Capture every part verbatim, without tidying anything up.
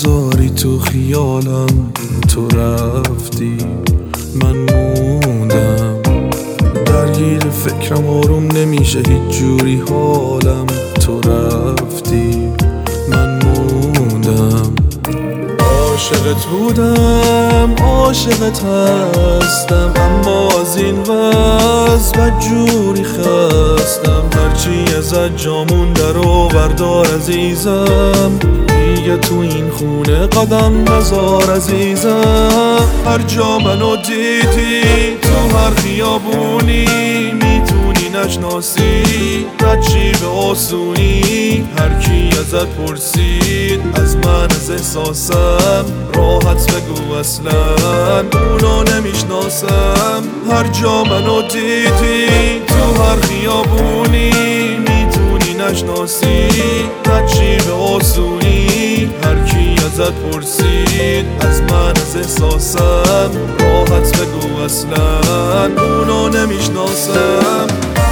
نزاری تو خیالم، تو رفتی من موندم درگیر فکرم، آروم نمیشه هیچ جوری حالم، تو رفتی من موندم. عاشقت بودم عاشقت هستم، اما از این وضع بدجوری خستم. هرچی ازت جامون در و بردار عزیزم، دیگه تو این خونه قدم نزار عزیزم. هر جا منو دیدی تو هر خیابونی، میتونی نشناسی رچی به آسونی. هر کی ازت پرسید از من از احساسم، راحت بگو اصلا اونو نمیشناسم. هر جا منو دیدی تو هر خیابونی، میتونی نشناسی رچی به آسونی. هر کی ازت پرسید از من از احساسم، راحت بگو اصلا اونو نمیشناسم.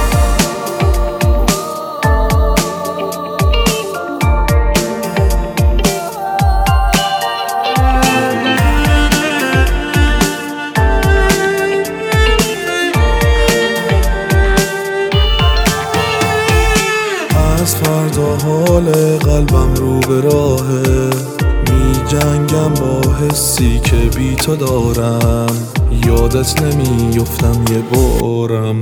از فردا حال قلبم رو به راهه، می جنگم با حسی که بی تو دارم. یادت نمیفتم یه بارم،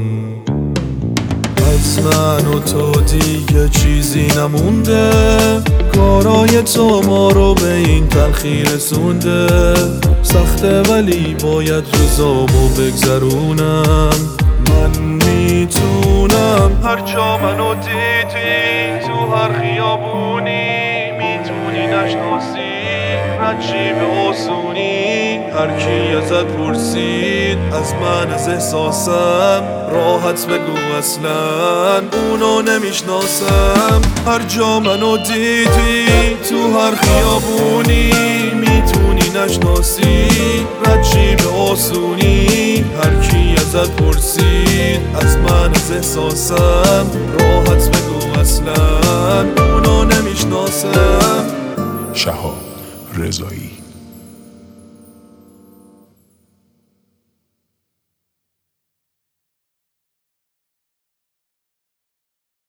از من و تو دیگه چیزی نمونده. کارای تو ما رو به این تلخی رسونده. سخته ولی باید روزامو بگذرونم. من میتونم هر جا منو دیدی تو هر خیابونی، میتونی نشناسی رچی به آسونی. هر کی ازت پرسید از من از احساسم، راحت بگو اصلا اونو نمیشناسم. هر جا منو دیدی تو هر خیابونی، میتونی نشناسی رچی به آسونی. هر کی ازت پرسید از من از احساسم، راحت بگو اصلا